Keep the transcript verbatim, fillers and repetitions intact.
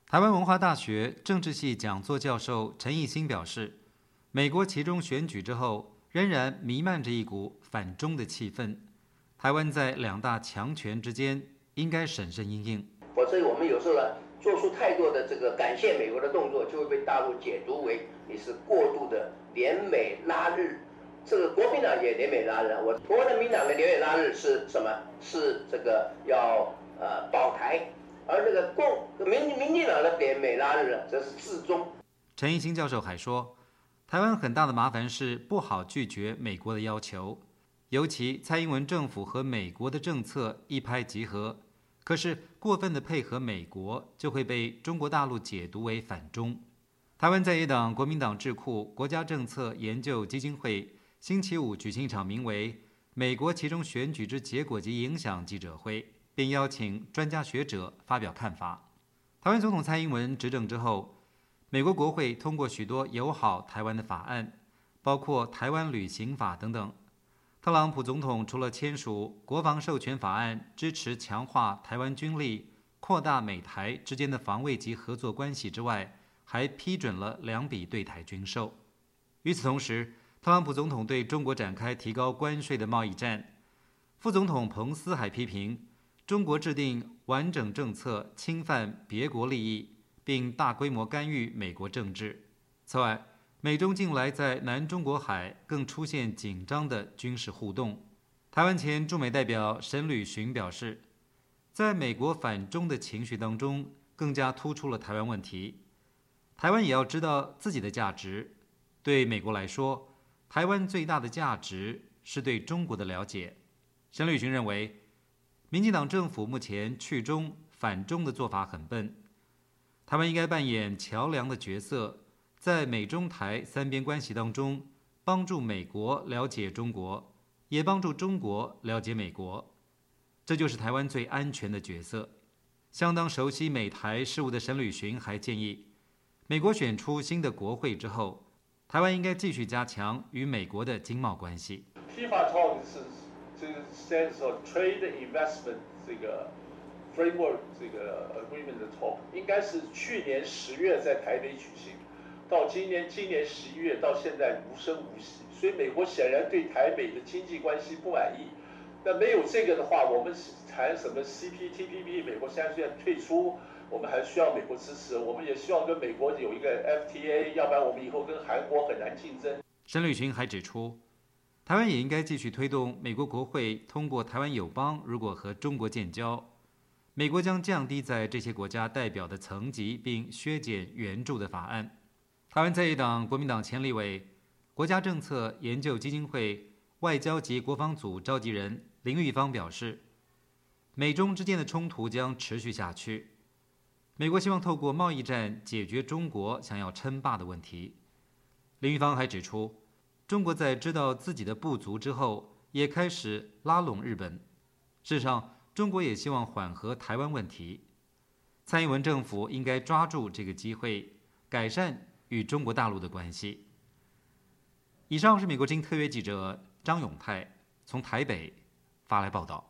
台湾文化大学政治系讲座教授陈义兴表示，美国期中选举之后，仍然弥漫着一股反中的气氛。台湾在两大强权之间，应该审慎因应。 否则，我们有时候呢，做出太多的这个感谢美国的动作，就会被大陆解读为你是过度的联美拉日。这个国民党也联美拉日，我国民党的联美拉日是什么？是这个要呃保台。而这个共民民进党的联美拉日，则是自中。 陈义兴教授还说，台湾很大的麻烦是不好拒绝美国的要求，尤其蔡英文政府和美国的政策一拍即合，可是过分的配合美国，就会被中国大陆解读为反中。台湾在野党国民党智库国家政策研究基金会星期五举行一场名为《美国其中选举之结果及影响》记者会，并邀请专家学者发表看法。台湾总统蔡英文执政之后，美国国会通过许多友好台湾的法案，包括台湾旅行法等等。特朗普总统除了签署国防授权法案，支持强化台湾军力，扩大美台之间的防卫及合作关系之外，还批准了两笔对台军售。与此同时，特朗普总统对中国展开提高关税的贸易战。副总统彭斯还批评中国制定完整政策侵犯别国利益，并大规模干预美国政治。此外，美中近来在南中国海更出现紧张的军事互动。台湾前驻美代表沈履巡表示，在美国反中的情绪当中，更加突出了台湾问题。台湾也要知道自己的价值。对美国来说，台湾最大的价值是对中国的了解。沈履巡认为，民进党政府目前去中反中的做法很笨，台湾应该扮演桥梁的角色，在美中台三边关系当中，帮助美国了解中国，也帮助中国了解美国，这就是台湾最安全的角色。相当熟悉美台事务的沈履巡还建议，美国选出新的国会之后，台湾应该继续加强与美国的经贸关系。 T I F A talk 是这个 sense of trade investment 这个 framework 这个 agreement 的 talk 应该是去年十月在台北举行，到今年今年十一月到现在无声无息，所以美国显然对台美的经济关系不满意。那没有这个的话，我们谈什么 C P T P P， 美国现在虽然退出，我们还需要美国支持，我们也希望跟美国有一个 F T A， 要不然我们以后跟韩国很难竞争。 沈履巡还指出，台湾也应该继续推动美国国会通过台湾友邦如果和中国建交，美国将降低在这些国家代表的层级，并削减援助的法案。台湾在野党国民党前立委、国家政策研究基金会外交及国防组召集人林玉芳表示，美中之间的冲突将持续下去，美国希望透过贸易战解决中国想要称霸的问题。林玉芳还指出，中国在知道自己的不足之后，也开始拉拢日本。事实上，中国也希望缓和台湾问题。蔡英文政府应该抓住这个机会，改善与中国大陆的关系。以上是美国之音特约记者张永泰从台北发来报道。